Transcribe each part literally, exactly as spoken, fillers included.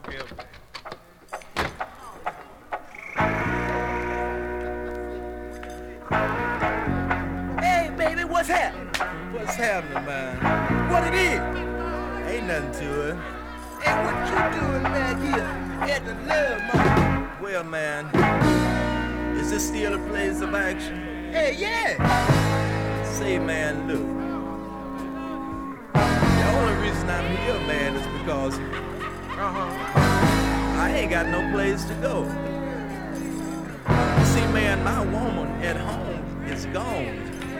Hey, baby, what's happening? What's happening, man? What it is? Ain't nothing to it. Hey, what you doing back here at the Love Market? Well, man, is this still a place of action? Hey, yeah. Say, man, look. The only reason I'm here, man, is because Uh-huh. I ain't got no place to go. You see, man, my woman at home is gone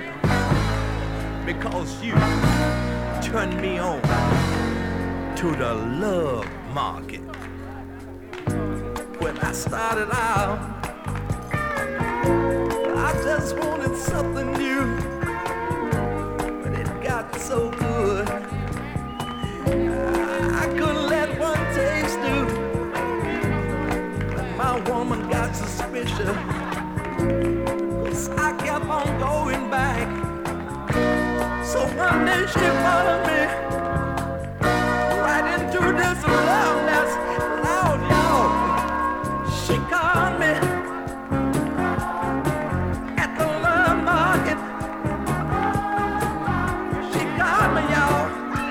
because you turned me on to the love market. When I started out, I just wanted something new, but it got so good, I, I couldn't let one taste do. But my woman got suspicious, 'cause I kept on going back. So one day she followed me right into this love that's loud, y'all. She called me at the love market. She called me, y'all.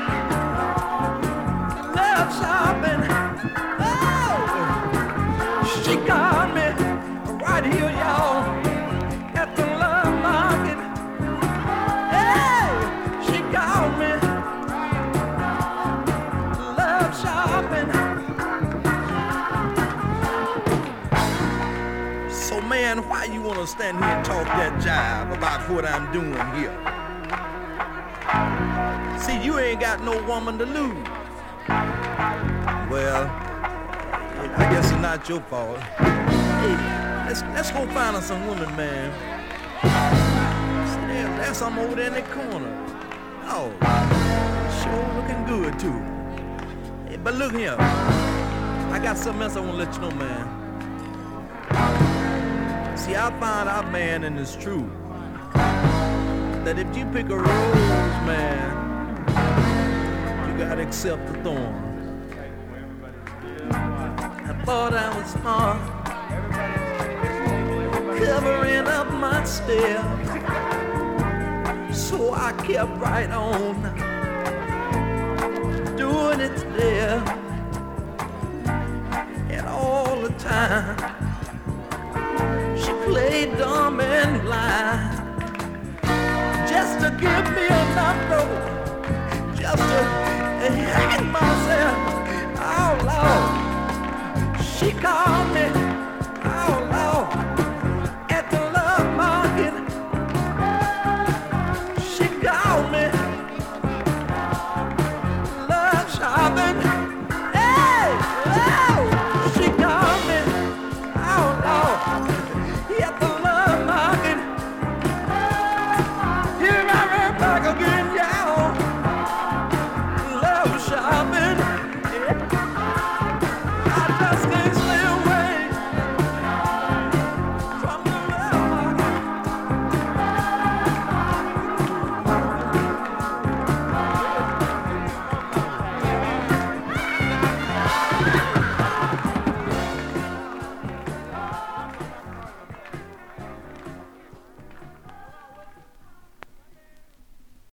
Love shopping. Oh, she called me right here, y'all, at the love market. Hey, she called me love shopping. So, man, why you wanna stand here and talk that jive about what I'm doing here? See, you ain't got no woman to lose. Well, I guess it's not your fault. Hey, let's let's go find us some women, man. See, there, there's some over there in the corner. Oh, sure looking good too. Hey, but look here, I got something else I wanna let you know, man. See, I found out, man, and it's true, that if you pick a rose, man, you gotta accept the thorn. I thought I was smart, covering up my steps, so I kept right on doing it there, and all the time she played dumb and blind, just to give me a number, just to hang my